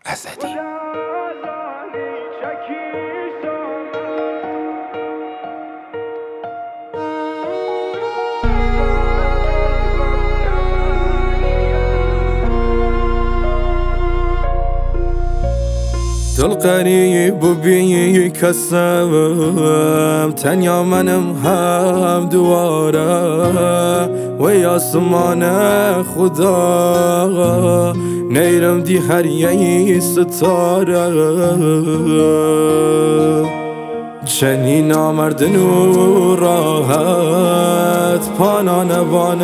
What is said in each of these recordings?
اسدی. دل قریب و بی کسم تنیا منم هم دواره و آسمان خدا نیرم دی هر یه ستاره چنین نامردن و راحت پانانوان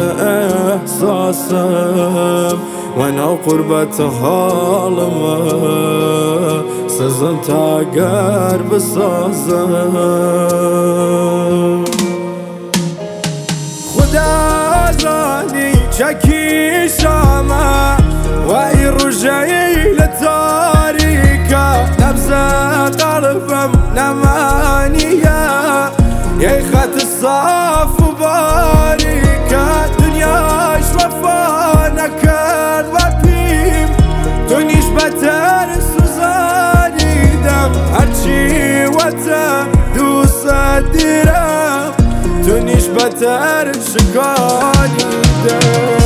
احساسم و نا قربت حالم سزم تا گر بسازم خدا زانی چکی شامه و ای رجعی لتاریکا نبز قلبم نمانیه یه خط صاف و باریکا دنیاش وفا نکرد و پیم دنیش بتر سوزانیدم هرچی وطا دوست دیرم دنیش بتر شکانیدم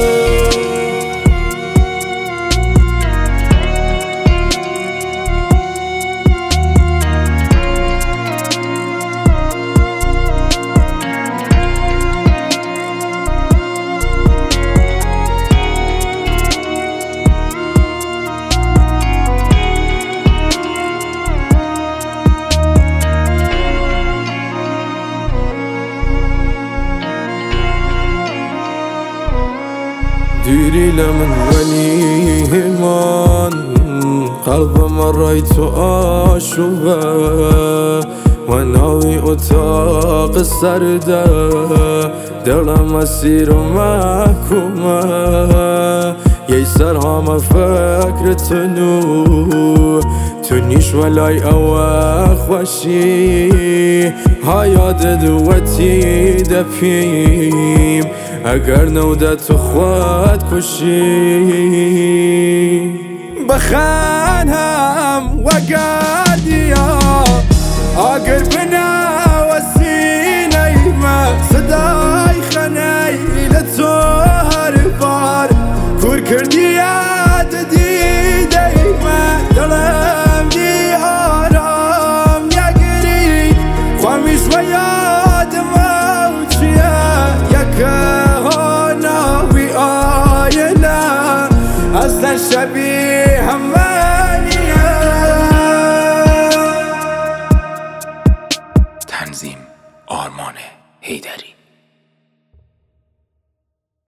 دیری لمن ونیمان قلبم رایت آشوبه و ناوی اتاق سرده دلم اسیر و محکومه یه سر همه فکر تو نیش ولای اوه خوشی حیات دوتی دپیم اگر نوده تو خود کشی بخانم و گردیا اگر بنا و سینه ما صدای خنیل تو هر بار کور کردی یاد دیده ما دلم دی آرام نگری خوامیش و یاد موچیه یکه اصلا شبیه همانیه. تنظیم آرمان حیدری.